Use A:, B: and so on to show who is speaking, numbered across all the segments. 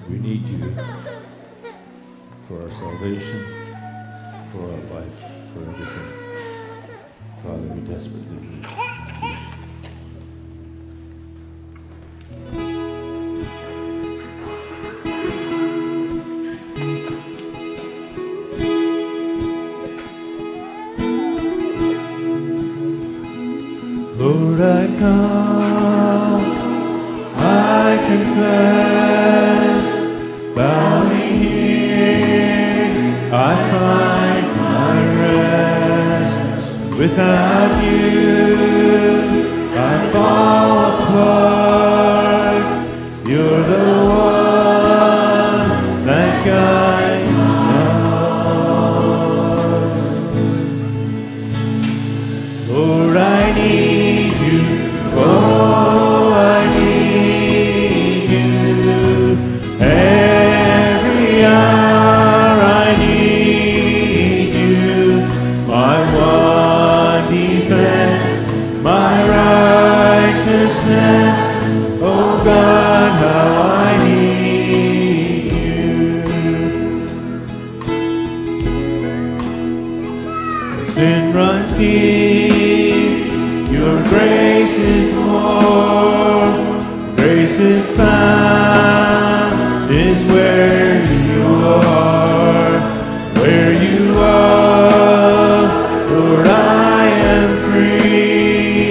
A: We need you for our salvation, for our life, for everything. Father, we desperately need you. Lord, I come, I confess, bowing here, I find my rest. Without you, I fall apart. You're the one that guides me on. Lord, I need you. Oh, I need you. Every hour I need you. My one defense, my righteousness. Oh God, how I need you. Sin runs deep. Your grace is more, grace is found, is where you are, Lord, I am free,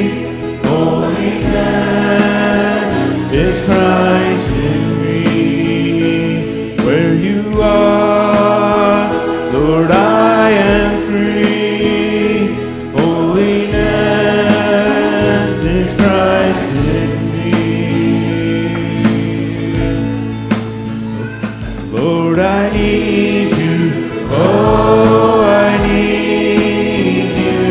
A: holiness is Christ in me, where you are, Lord, I am free, holiness is Christ in me. Lord, I need you. Oh, I need you.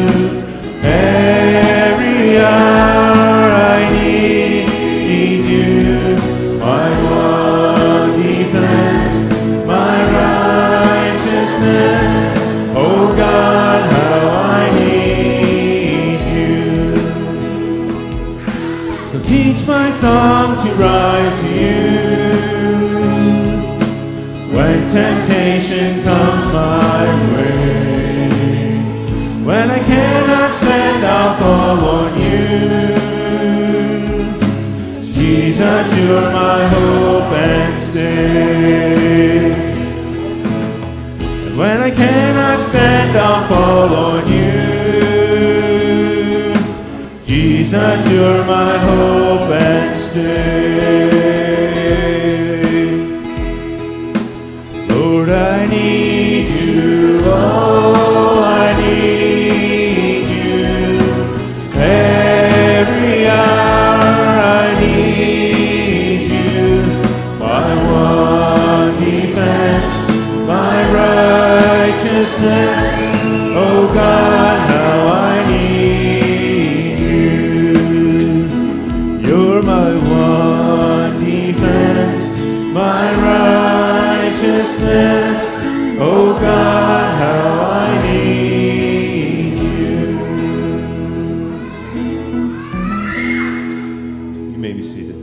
A: Every hour I need you. My one defense, my righteousness. Oh God, how I need you. So teach my song to rise to you. When temptation comes my way, when I cannot stand, I'll fall on you. Jesus, you're my hope and stay. And when I cannot stand, I'll fall on you. Jesus, you're my hope and stay. Lord, I need you. Oh, I need you. Every hour I need you. My one defense, my righteousness. Oh God, how I need you. You're my one defense, my righteousness. Oh God, how I need you. You may be seated.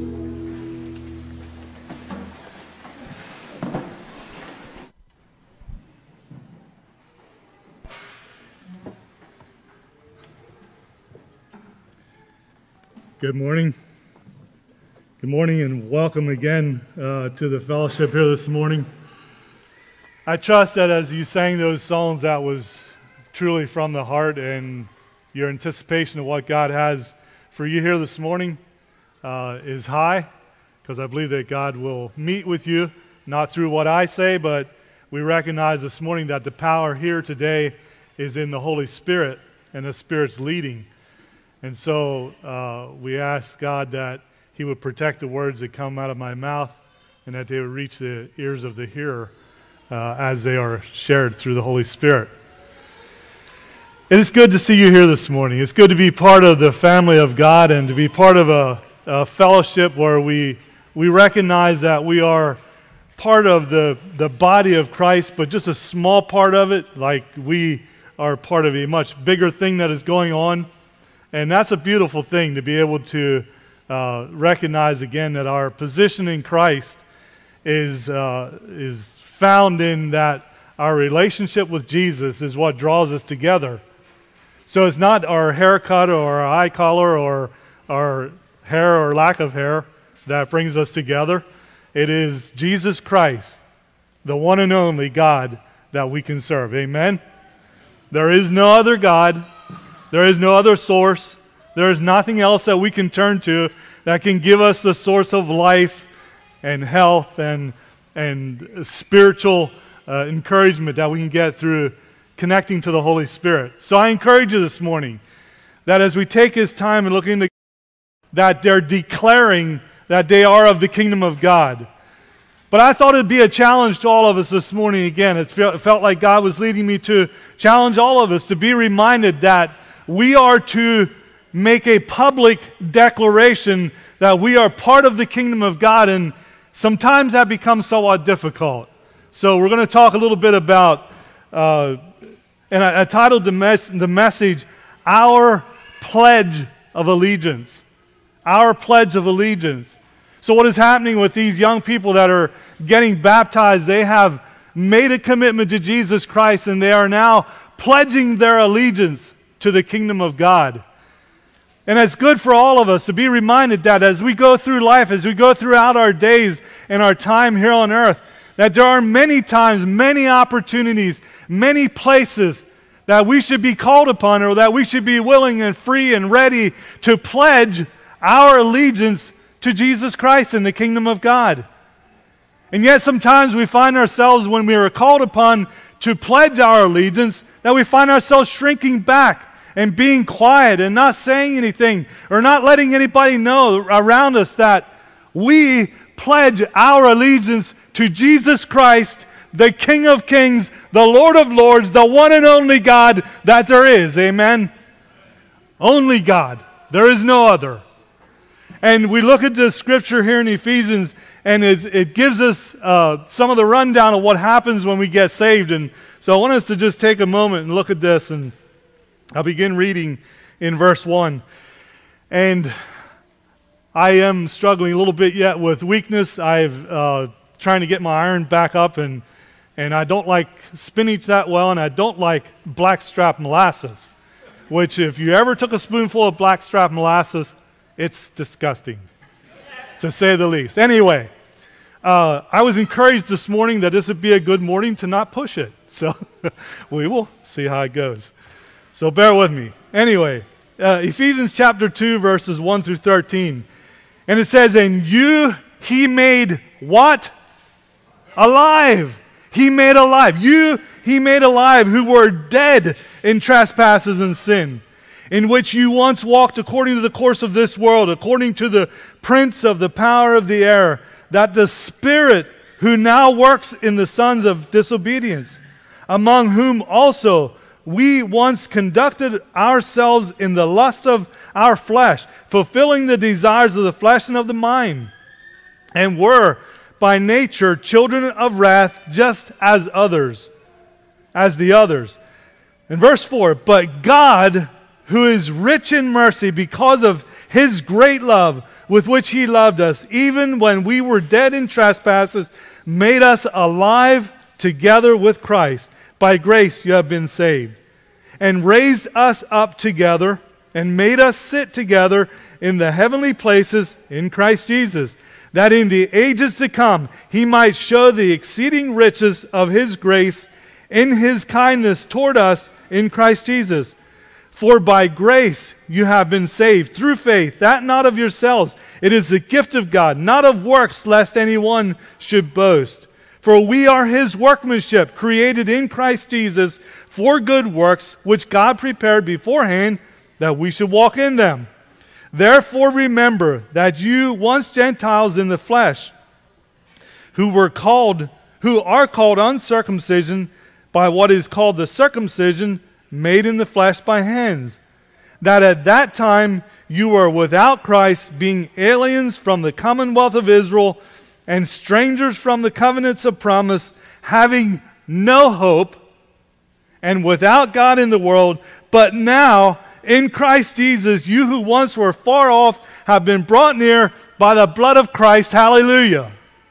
B: Good morning. Good morning and welcome again to the fellowship here this morning. I trust that as you sang those songs, that was truly from the heart, and your anticipation of what God has for you here this morning is high, because I believe that God will meet with you, not through what I say, but we recognize this morning that the power here today is in the Holy Spirit and the Spirit's leading. And so we ask God that He would protect the words that come out of my mouth and that they would reach the ears of the hearer as they are shared through the Holy Spirit. It is good to see you here this morning. It's good to be part of the family of God and to be part of a fellowship where we recognize that we are part of the body of Christ, but just a small part of it, like we are part of a much bigger thing that is going on. And that's a beautiful thing, to be able to recognize again that our position in Christ is found in that our relationship with Jesus is what draws us together. So it's not our haircut or our eye color or our hair or lack of hair that brings us together. It is Jesus Christ, the one and only God that we can serve. Amen? There is no other God. There is no other source. There is nothing else that we can turn to that can give us the source of life and health and spiritual encouragement that we can get through connecting to the Holy Spirit. So I encourage you this morning that as we take His time and look into that they're declaring that they are of the kingdom of God. But I thought it'd be a challenge to all of us this morning again. It felt like God was leading me to challenge all of us to be reminded that we are to make a public declaration that we are part of the kingdom of God, and sometimes that becomes somewhat difficult. So we're going to talk a little bit about, and I titled the message, Our Pledge of Allegiance. Our Pledge of Allegiance. So what is happening with these young people that are getting baptized? They have made a commitment to Jesus Christ, and they are now pledging their allegiance to the kingdom of God. And it's good for all of us to be reminded that as we go through life, as we go throughout our days and our time here on earth, that there are many times, many opportunities, many places that we should be called upon, or that we should be willing and free and ready to pledge our allegiance to Jesus Christ and the kingdom of God. And yet sometimes we find ourselves, when we are called upon to pledge our allegiance, that we find ourselves shrinking back and being quiet and not saying anything or not letting anybody know around us that we pledge our allegiance to Jesus Christ, the King of Kings, the Lord of Lords, the one and only God that there is. Amen? Only God. There is no other. And we look at the scripture here in Ephesians, and it gives us some of the rundown of what happens when we get saved. And so I want us to just take a moment and look at this, and I'll begin reading in verse 1. And I am struggling a little bit yet with weakness. I've trying to get my iron back up, and I don't like spinach that well, and I don't like blackstrap molasses, which if you ever took a spoonful of blackstrap molasses, it's disgusting, to say the least. Anyway, I was encouraged this morning that this would be a good morning to not push it. So we will see how it goes. So bear with me. Anyway, Ephesians chapter 2, verses 1 through 13. And it says, and you He made what? Alive. He made alive. You He made alive who were dead in trespasses and sin, in which you once walked according to the course of this world, according to the prince of the power of the air, that the Spirit who now works in the sons of disobedience, among whom also we once conducted ourselves in the lust of our flesh, fulfilling the desires of the flesh and of the mind, and were by nature children of wrath, just as the others. In verse 4, but God, who is rich in mercy, because of His great love with which He loved us, even when we were dead in trespasses, made us alive together with Christ. By grace you have been saved, and raised us up together, and made us sit together in the heavenly places in Christ Jesus, that in the ages to come He might show the exceeding riches of His grace in His kindness toward us in Christ Jesus. For by grace you have been saved through faith, that not of yourselves. It is the gift of God, not of works, lest anyone should boast. For we are His workmanship, created in Christ Jesus for good works, which God prepared beforehand that we should walk in them. Therefore remember that you once Gentiles in the flesh, who are called uncircumcision by what is called the circumcision made in the flesh by hands, that at that time you were without Christ, being aliens from the commonwealth of Israel and strangers from the covenants of promise, having no hope and without God in the world. But now in Christ Jesus, you who once were far off have been brought near by the blood of Christ. Hallelujah.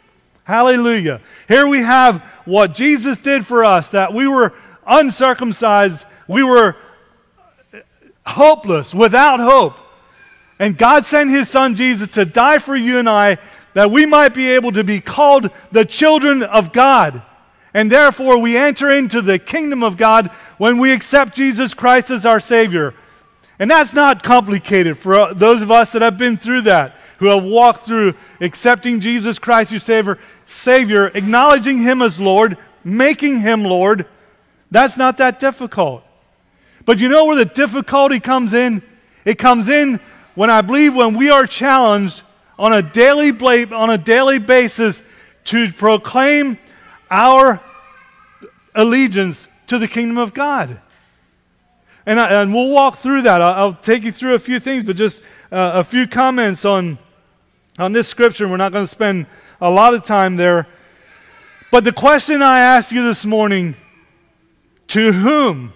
B: Hallelujah. Here we have what Jesus did for us, that we were uncircumcised, we were hopeless, without hope. And God sent His Son Jesus to die for you and I, that we might be able to be called the children of God. And therefore we enter into the kingdom of God when we accept Jesus Christ as our Savior. And that's not complicated for those of us that have been through that, who have walked through accepting Jesus Christ your Savior, acknowledging Him as Lord, making Him Lord. That's not that difficult. But you know where the difficulty comes in? It comes in when we are challenged on a daily basis to proclaim our allegiance to the kingdom of God. And we'll walk through that. I'll take you through a few things, but just a few comments on this scripture. We're not going to spend a lot of time there. But the question I ask you this morning, to whom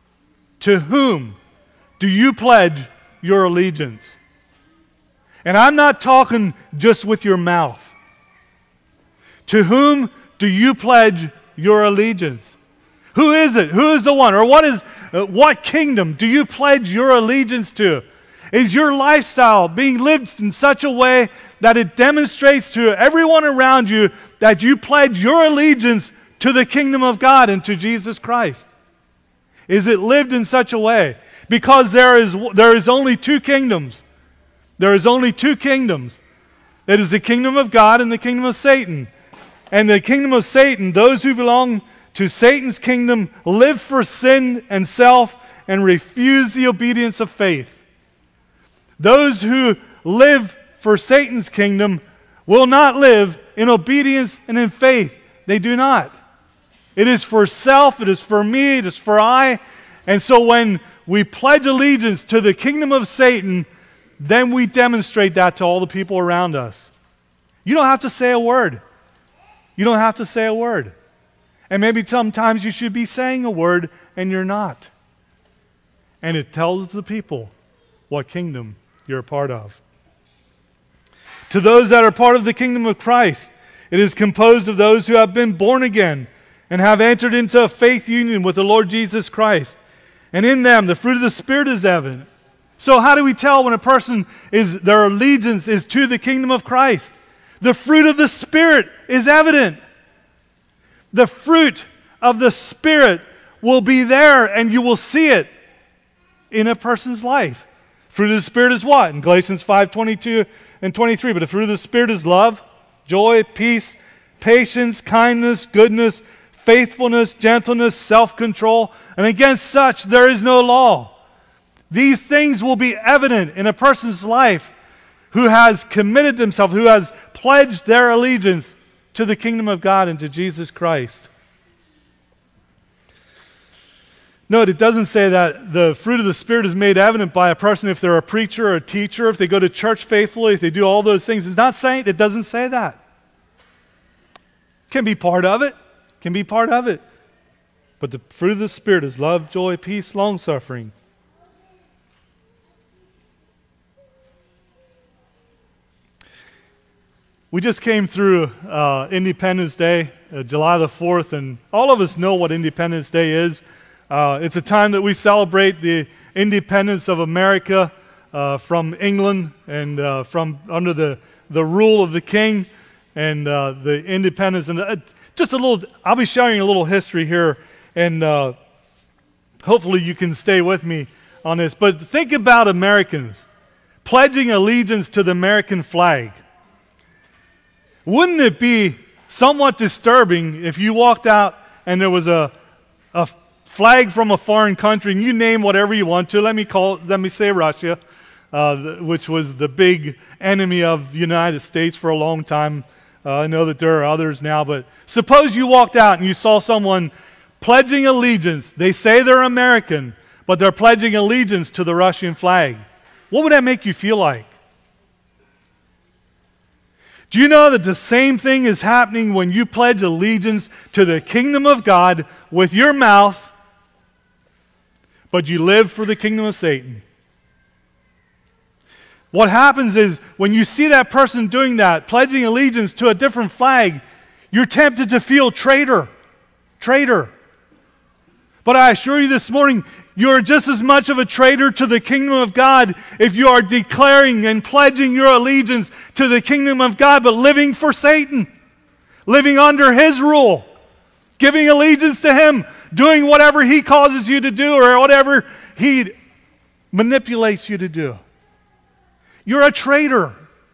B: do you pledge your allegiance? And I'm not talking just with your mouth. To whom do you pledge your allegiance? Who is it? Who is the one? Or what kingdom do you pledge your allegiance to? Is your lifestyle being lived in such a way that it demonstrates to everyone around you that you pledge your allegiance to the kingdom of God and to Jesus Christ? Is it lived in such a way? Because there is only two kingdoms. There is only two kingdoms. It is the kingdom of God and the kingdom of Satan. And the kingdom of Satan, those who belong to Satan's kingdom, live for sin and self and refuse the obedience of faith. Those who live for Satan's kingdom will not live in obedience and in faith. They do not. It is for self, it is for me, it is for I. And so when we pledge allegiance to the kingdom of Satan, then we demonstrate that to all the people around us. You don't have to say a word. You don't have to say a word. And maybe sometimes you should be saying a word and you're not. And it tells the people what kingdom you're a part of. To those that are part of the kingdom of Christ, it is composed of those who have been born again and have entered into a faith union with the Lord Jesus Christ. And in them, the fruit of the Spirit is evident. So how do we tell when a person their allegiance is to the kingdom of Christ? The fruit of the Spirit is evident. The fruit of the Spirit will be there, and you will see it in a person's life. Fruit of the Spirit is what? In Galatians 5:22 and 23. But the fruit of the Spirit is love, joy, peace, patience, kindness, goodness, faithfulness, gentleness, self-control. And against such there is no law. These things will be evident in a person's life who has committed themselves, who has pledged their allegiance to the kingdom of God and to Jesus Christ. Note, it doesn't say that the fruit of the Spirit is made evident by a person if they're a preacher or a teacher, if they go to church faithfully, if they do all those things. It's not saying, it doesn't say that. Can be part of it. Can be part of it. But the fruit of the Spirit is love, joy, peace, long-suffering. We just came through Independence Day, July the 4th, and all of us know what Independence Day is. It's a time that we celebrate the independence of America from England and from under the rule of the king and the independence. And just a little, I'll be sharing a little history here, and hopefully you can stay with me on this. But think about Americans pledging allegiance to the American flag. Wouldn't it be somewhat disturbing if you walked out and there was a flag from a foreign country, and you name whatever you want to? Let me say Russia, which was the big enemy of the United States for a long time. I know that there are others now, but suppose you walked out and you saw someone pledging allegiance. They say they're American, but they're pledging allegiance to the Russian flag. What would that make you feel like? Do you know that the same thing is happening when you pledge allegiance to the kingdom of God with your mouth, but you live for the kingdom of Satan? What happens is when you see that person doing that, pledging allegiance to a different flag, you're tempted to feel traitor. But I assure you this morning, you are just as much of a traitor to the kingdom of God if you are declaring and pledging your allegiance to the kingdom of God, but living for Satan, living under his rule, giving allegiance to him, doing whatever he causes you to do or whatever he manipulates you to do. You're a traitor.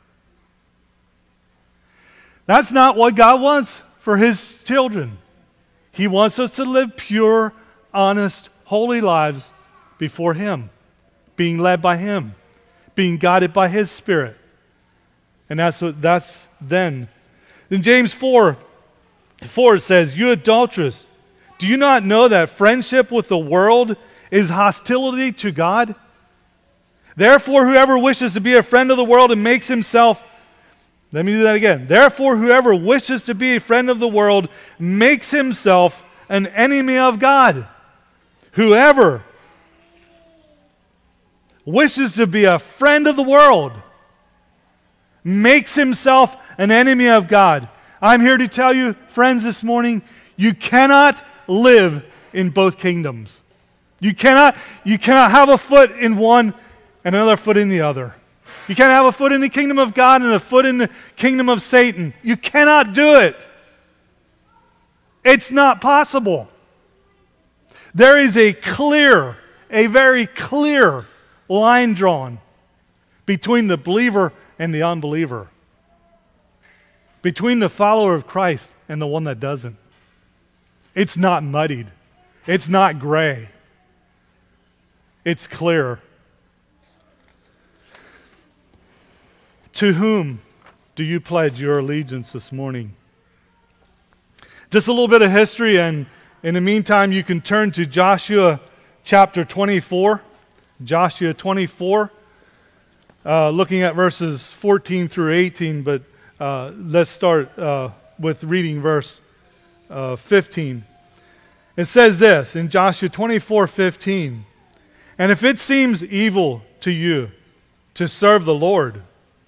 B: That's not what God wants for his children. He wants us to live pure, honest, holy lives before him, being led by him, being guided by his Spirit. And that's then. In James 4 it says, "You adulterous, do you not know that friendship with the world is hostility to God? Therefore, whoever wishes to be a friend of the world and makes himself..." Let me do that again. "Therefore, whoever wishes to be a friend of the world makes himself an enemy of God." Whoever wishes to be a friend of the world makes himself an enemy of God. I'm here to tell you, friends, this morning, you cannot live in both kingdoms. You cannot have a foot in one and another foot in the other. You can't have a foot in the kingdom of God and a foot in the kingdom of Satan. You cannot do it. It's not possible. There is a very clear line drawn between the believer and the unbeliever, between the follower of Christ and the one that doesn't. It's not muddied. It's not gray. It's clear. To whom do you pledge your allegiance this morning? Just a little bit of history, and in the meantime, you can turn to Joshua chapter 24. Joshua 24, looking at verses 14 through 18, but let's start with reading verse 15. It says this in Joshua 24:15, "And if it seems evil to you to serve the Lord,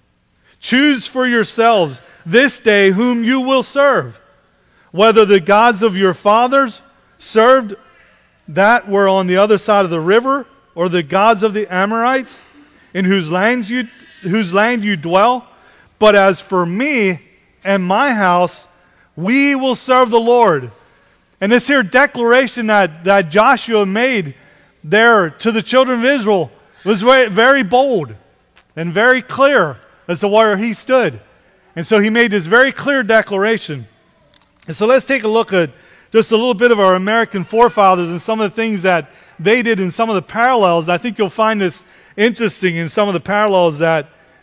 B: choose for yourselves this day whom you will serve, whether the gods of your fathers served that were on the other side of the river, or the gods of the Amorites, in whose land you dwell. But as for me and my house, we will serve the Lord." And this here declaration that Joshua made there to the children of Israel was very, very bold and very clear as to where he stood. And so he made this very clear declaration. And so let's take a look at just a little bit of our American forefathers and some of the things that they did and some of the parallels. I think you'll find this interesting in some of the parallels that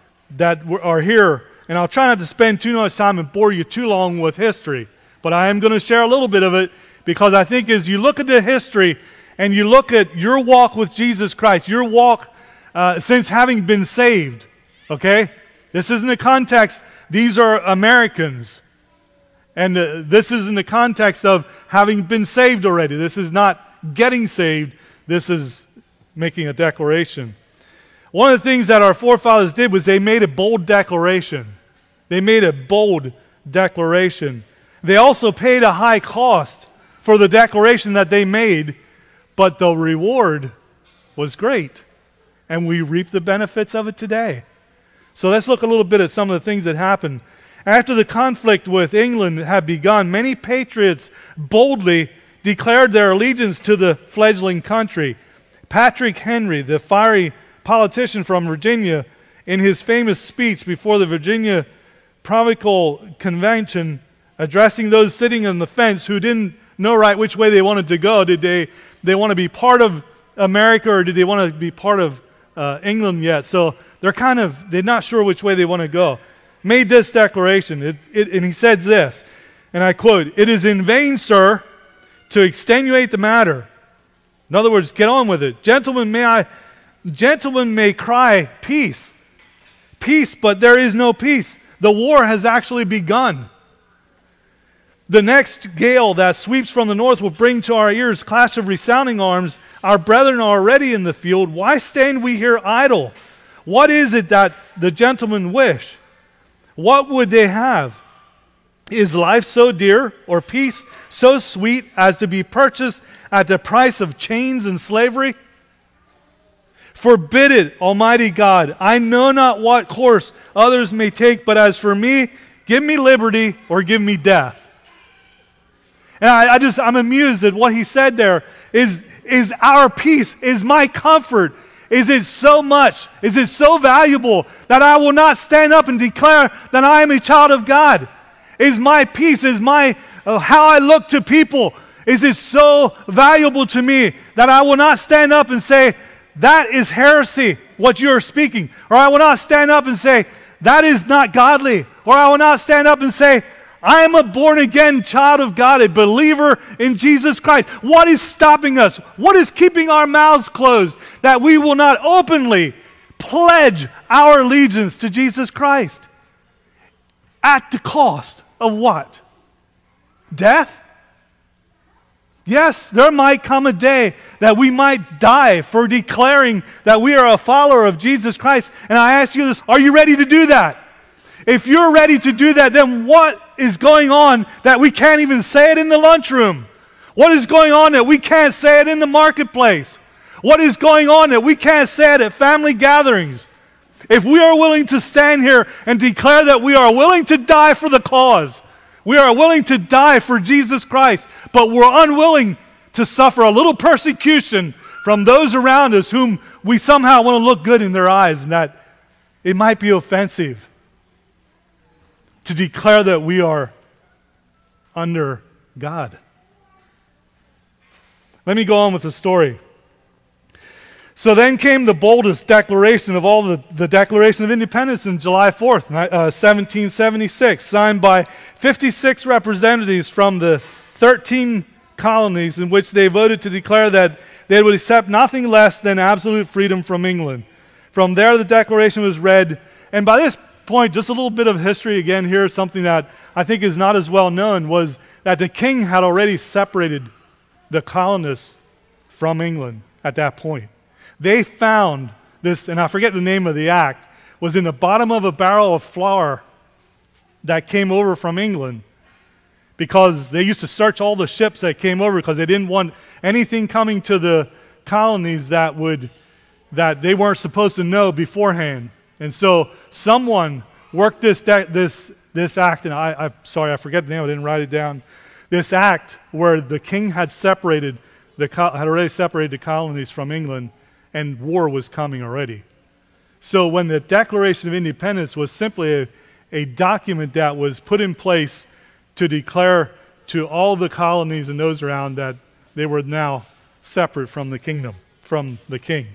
B: are here. And I'll try not to spend too much time and bore you too long with history. But I am going to share a little bit of it because I think as you look at the history and you look at your walk with Jesus Christ, your walk since having been saved, okay? This isn't the context. These are Americans. And this is in the context of having been saved already. This is not getting saved. This is making a declaration. One of the things that our forefathers did was they made a bold declaration. They made a bold declaration. They also paid a high cost for the declaration that they made, but the reward was great. And we reap the benefits of it today. So let's look a little bit at some of the things that happened. After the conflict with England had begun, many patriots boldly declared their allegiance to the fledgling country. Patrick Henry, the fiery politician from Virginia, in his famous speech before the Virginia Provincial Convention, addressing those sitting on the fence who didn't know right which way they wanted to go. Did they want to be part of America, or did they want to be part of England yet? So they're not sure which way they want to go. Made this declaration, and he said this, and I quote, "It is in vain, sir, to extenuate the matter." In other words, get on with it. Gentlemen may cry peace, but there is no peace. The war has actually begun. The next gale that sweeps from the north will bring to our ears clash of resounding arms. Our brethren are already in the field. Why stand we here idle? What is it that the gentlemen wish? What would they have? Is life so dear, or peace so sweet as to be purchased at the price of chains and slavery? Forbid it, Almighty God. I know not what course others may take, but as for me, give me liberty or give me death. And I'm amused at what he said there. Is our peace, is my comfort, is it so much, is it so valuable that I will not stand up and declare that I am a child of God? Is my peace, is my how I look to people, is it so valuable to me that I will not stand up and say, that is heresy, what you are speaking? Or I will not stand up and say, that is not godly. Or I will not stand up and say, I am a born-again child of God, a believer in Jesus Christ. What is stopping us? What is keeping our mouths closed that we will not openly pledge our allegiance to Jesus Christ? At the cost of what? Death? Yes, there might come a day that we might die for declaring that we are a follower of Jesus Christ. And I ask you this, are you ready to do that? If you're ready to do that, then what is going on that we can't even say it in the lunchroom? What is going on that we can't say it in the marketplace? What is going on that we can't say it at family gatherings? If we are willing to stand here and declare that we are willing to die for the cause, we are willing to die for Jesus Christ, but we're unwilling to suffer a little persecution from those around us whom we somehow want to look good in their eyes, and that it might be offensive to declare that we are under God. Let me go on with the story. So then came the boldest declaration of all, the Declaration of Independence on July 4th, 1776, signed by 56 representatives from the 13 colonies, in which they voted to declare that they would accept nothing less than absolute freedom from England. From there, the declaration was read, and by this point, just a little bit of history again here, something that I think is not as well known, was that the king had already separated the colonists from England at that point. They found this, and I forget the name of the act, was in the bottom of a barrel of flour that came over from England, because they used to search all the ships that came over because they didn't want anything coming to the colonies that they weren't supposed to know beforehand. And so someone worked this act, and I'm sorry, I forget the name, I didn't write it down. This act where the king had already separated the colonies from England, and war was coming already. So when the Declaration of Independence was simply a document that was put in place to declare to all the colonies and those around that they were now separate from the kingdom, from the king.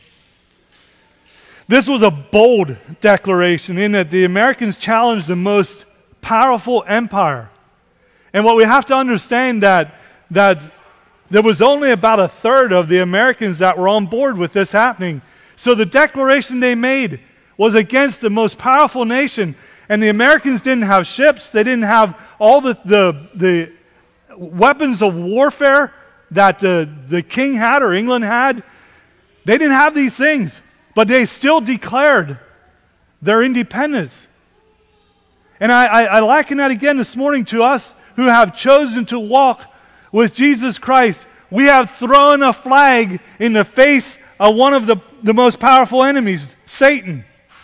B: This was a bold declaration in that the Americans challenged the most powerful empire. And what we have to understand that there was only about a third of the Americans that were on board with this happening. So the declaration they made was against the most powerful nation. And the Americans didn't have ships. They didn't have all the weapons of warfare that the king had or England had. They didn't have these things. But they still declared their independence. And I liken that again this morning to us who have chosen to walk with Jesus Christ. We have thrown a flag in the face of one of the most powerful enemies, Satan.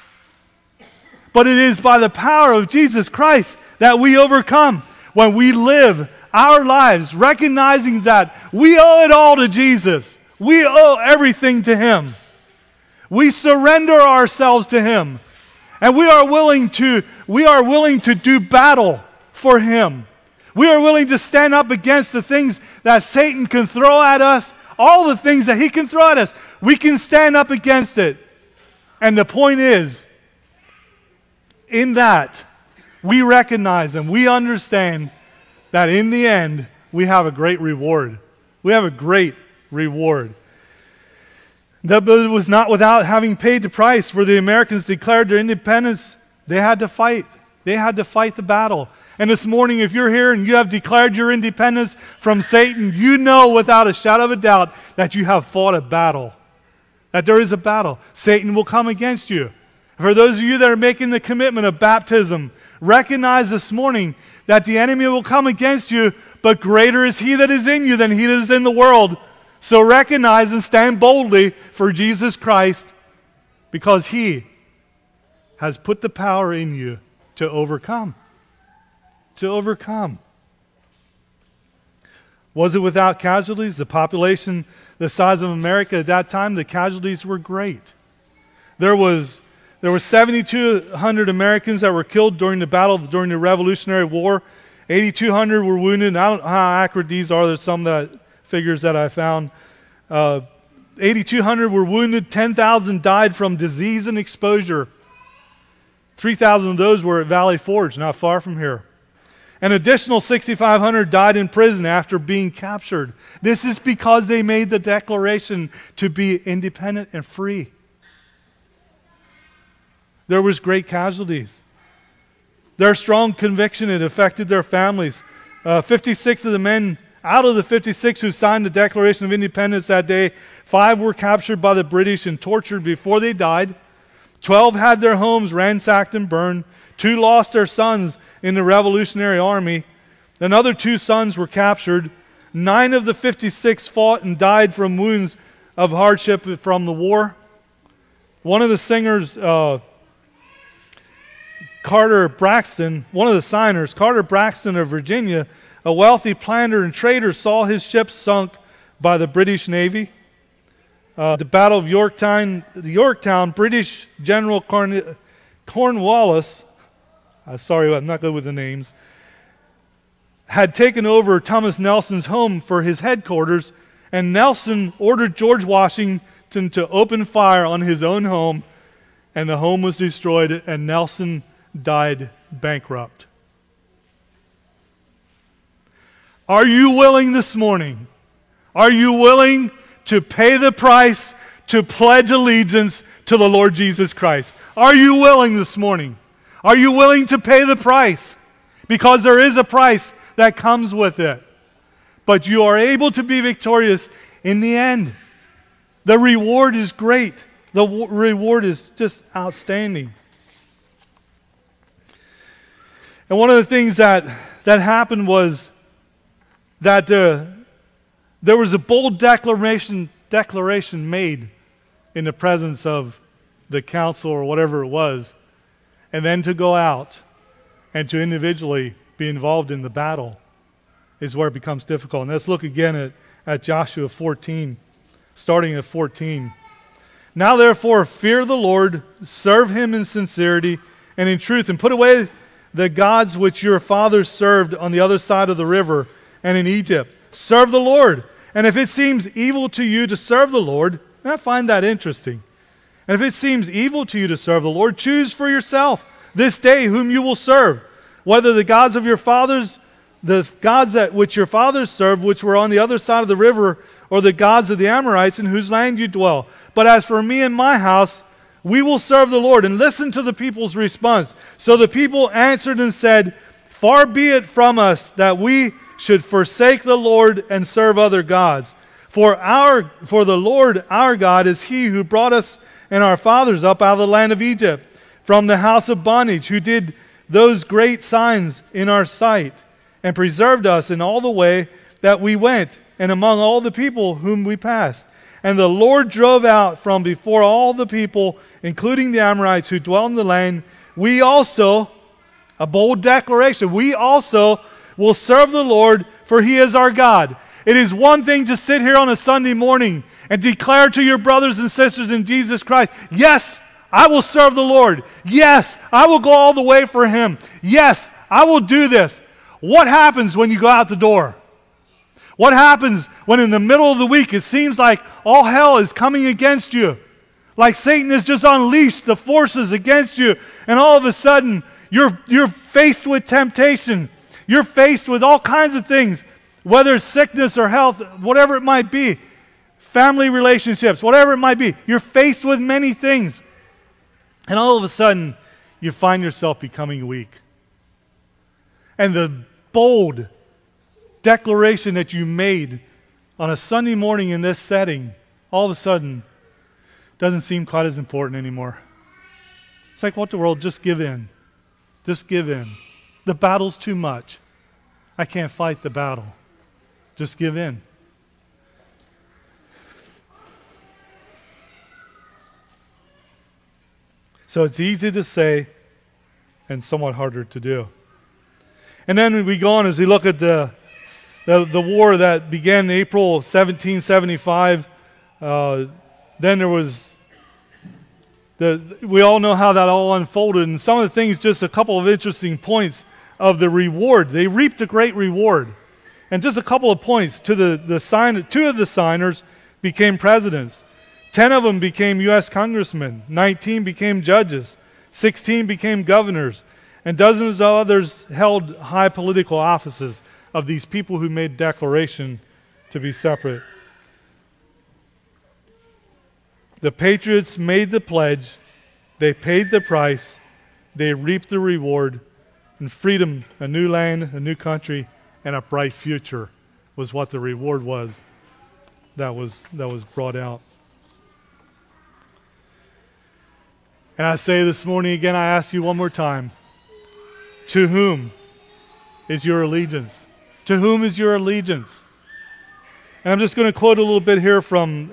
B: But it is by the power of Jesus Christ that we overcome when we live our lives recognizing that we owe it all to Jesus. We owe everything to Him. We surrender ourselves to Him. And we are willing to do battle for Him. We are willing to stand up against the things that Satan can throw at us, all the things that he can throw at us. We can stand up against it. And the point is, in that, we recognize and we understand that in the end, we have a great reward. We have a great reward. That it was not without having paid the price. For the Americans declared their independence, they had to fight. They had to fight the battle. And this morning, if you're here and you have declared your independence from Satan, you know without a shadow of a doubt that you have fought a battle. That there is a battle. Satan will come against you. For those of you that are making the commitment of baptism, recognize this morning that the enemy will come against you, but greater is he that is in you than he that is in the world. So recognize and stand boldly for Jesus Christ, because he has put the power in you to overcome. To overcome. Was it without casualties? The population the size of America at that time, the casualties were great. There were 7,200 Americans that were killed during the battle, during the Revolutionary War. 8,200 were wounded. I don't know how accurate these are. There's some figures that I found. 8,200 were wounded. 10,000 died from disease and exposure. 3,000 of those were at Valley Forge, not far from here. An additional 6,500 died in prison after being captured. This is because they made the declaration to be independent and free. There was great casualties. Their strong conviction, it affected their families. 56 of the men, out of the 56 who signed the Declaration of Independence that day, 5 were captured by the British and tortured before they died. 12 had their homes ransacked and burned. 2 lost their sons in the Revolutionary Army. Another 2 sons were captured. 9 of the 56 fought and died from wounds of hardship from the war. One of the singers, Carter Braxton, one of the signers, Carter Braxton of Virginia, a wealthy planter and trader, saw his ship sunk by the British Navy. The Battle of Yorktown, British General Cornwallis, sorry, I'm not good with the names, had taken over Thomas Nelson's home for his headquarters, and Nelson ordered George Washington to open fire on his own home, and the home was destroyed, and Nelson died bankrupt. Are you willing this morning? Are you willing to pay the price to pledge allegiance to the Lord Jesus Christ? Are you willing this morning? Are you willing to pay the price? Because there is a price that comes with it. But you are able to be victorious in the end. The reward is great. The reward is just outstanding. And one of the things that happened was that there was a bold declaration made in the presence of the council or whatever it was, and then to go out and to individually be involved in the battle is where it becomes difficult. And let's look again at Joshua 14, starting at 14. Now therefore fear the Lord, serve him in sincerity and in truth, and put away the gods which your fathers served on the other side of the river and in Egypt. Serve the Lord. And if it seems evil to you to serve the Lord, and I find that interesting. And if it seems evil to you to serve the Lord, choose for yourself this day whom you will serve, whether the gods of your fathers, the gods which your fathers served, which were on the other side of the river, or the gods of the Amorites in whose land you dwell. But as for me and my house, we will serve the Lord. And listen to the people's response. So the people answered and said, far be it from us that we should forsake the Lord and serve other gods. For the Lord our God is he who brought us and our fathers up out of the land of Egypt, from the house of bondage, who did those great signs in our sight, and preserved us in all the way that we went, and among all the people whom we passed. And the Lord drove out from before all the people, including the Amorites who dwell in the land. We also, a bold declaration, we also will serve the Lord, for he is our God. It is one thing to sit here on a Sunday morning and declare to your brothers and sisters in Jesus Christ, yes, I will serve the Lord. Yes, I will go all the way for him. Yes, I will do this. What happens when you go out the door? What happens when in the middle of the week it seems like all hell is coming against you? Like Satan has just unleashed the forces against you, and all of a sudden you're faced with temptation. You're faced with all kinds of things, whether it's sickness or health, whatever it might be, family relationships, whatever it might be. You're faced with many things. And all of a sudden, you find yourself becoming weak. And the bold declaration that you made on a Sunday morning in this setting, all of a sudden, doesn't seem quite as important anymore. It's like, what the world? Just give in. Just give in. The battle's too much. I can't fight the battle. Just give in. So it's easy to say and somewhat harder to do. And then we go on as we look at the war that began in April 1775. Then there was, we all know how that all unfolded. And some of the things, just a couple of interesting points of the reward. They reaped a great reward. And just a couple of points. Two of the signers became presidents. 10 of them became U.S. congressmen. 19 became judges. 16 became governors. And dozens of others held high political offices of these people who made declaration to be separate. The patriots made the pledge. They paid the price. They reaped the reward. And freedom, a new land, a new country, and a bright future was what the reward was that was brought out. And I say this morning again, I ask you one more time, to whom is your allegiance? To whom is your allegiance? And I'm just going to quote a little bit here from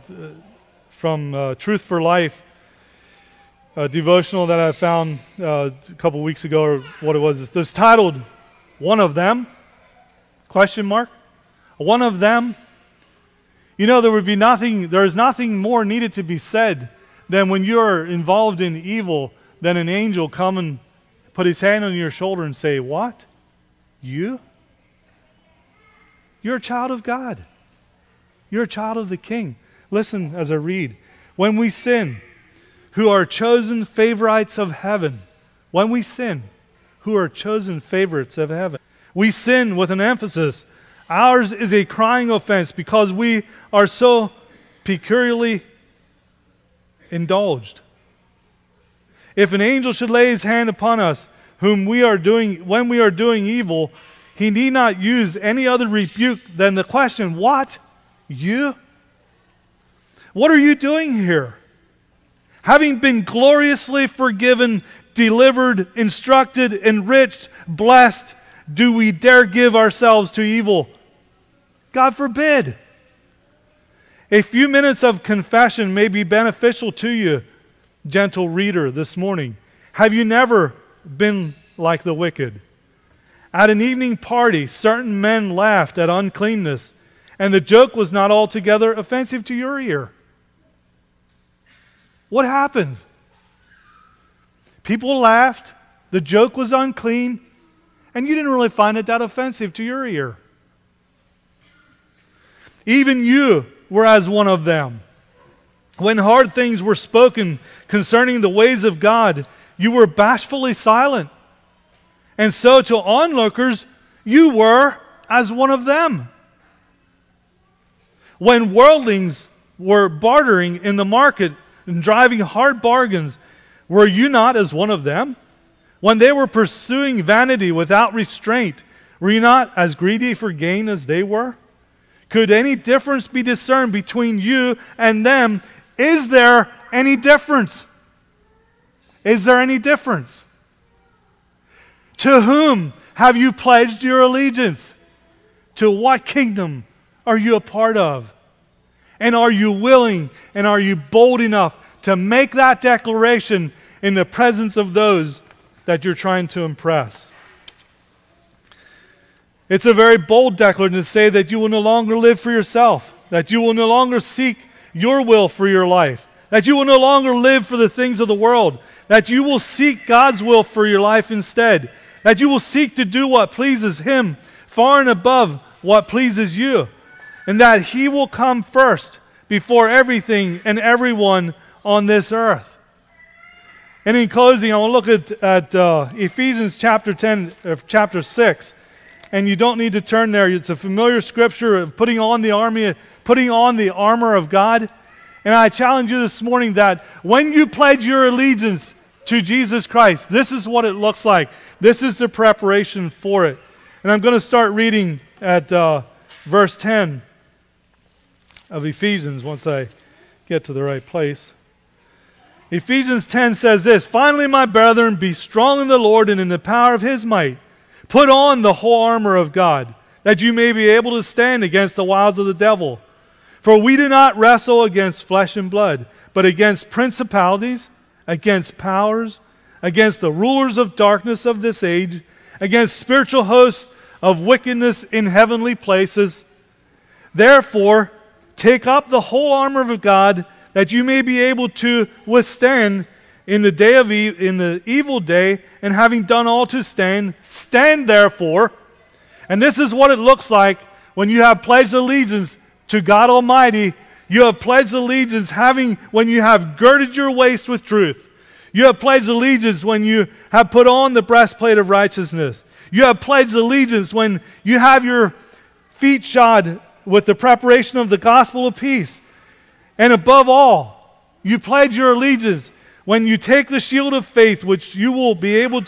B: Truth for Life, a devotional that I found a couple weeks ago, or what it was. It's titled, "One of Them?" Question mark. One of them. You know, there is nothing more needed to be said than when you're involved in evil, than an angel come and put his hand on your shoulder and say, "What? You? You're a child of God. You're a child of the King." Listen as I read. When we sin, who are chosen favorites of heaven. When we sin, who are chosen favorites of heaven. We sin with an emphasis. Ours is a crying offense because we are so peculiarly indulged. If an angel should lay his hand upon us, when we are doing evil, he need not use any other rebuke than the question, "What? You? What are you doing here? Having been gloriously forgiven, delivered, instructed, enriched, blessed, do we dare give ourselves to evil? God forbid." A few minutes of confession may be beneficial to you, gentle reader, this morning. Have you never been like the wicked? At an evening party, certain men laughed at uncleanness, and the joke was not altogether offensive to your ear. What happens? People laughed, the joke was unclean, and you didn't really find it that offensive to your ear. Even you were as one of them. When hard things were spoken concerning the ways of God, you were bashfully silent. And so to onlookers, you were as one of them. When worldlings were bartering in the market and driving hard bargains, were you not as one of them? When they were pursuing vanity without restraint, were you not as greedy for gain as they were? Could any difference be discerned between you and them? Is there any difference? Is there any difference? To whom have you pledged your allegiance? To what kingdom are you a part of? And are you willing and are you bold enough to make that declaration in the presence of those that you're trying to impress? It's a very bold declaration to say that you will no longer live for yourself, that you will no longer seek your will for your life, that you will no longer live for the things of the world, that you will seek God's will for your life instead, that you will seek to do what pleases Him far and above what pleases you, and that He will come first before everything and everyone on this earth. And in closing, I want to look at Ephesians chapter 6. And you don't need to turn there. It's a familiar scripture of putting on the armor of God. And I challenge you this morning that when you pledge your allegiance to Jesus Christ, this is what it looks like. This is the preparation for it. And I'm going to start reading at verse 10 of Ephesians once I get to the right place. Ephesians 10 says this, "Finally, my brethren, be strong in the Lord and in the power of his might. Put on the whole armor of God, that you may be able to stand against the wiles of the devil. For we do not wrestle against flesh and blood, but against principalities, against powers, against the rulers of darkness of this age, against spiritual hosts of wickedness in heavenly places. Therefore, take up the whole armor of God, that you may be able to withstand in the evil day, and having done all to stand, stand therefore." And this is what it looks like when you have pledged allegiance to God Almighty. You have pledged allegiance when you have girded your waist with truth. You have pledged allegiance when you have put on the breastplate of righteousness. You have pledged allegiance when you have your feet shod with the preparation of the gospel of peace. And above all, you pledge your allegiance when you take the shield of faith, which you will be able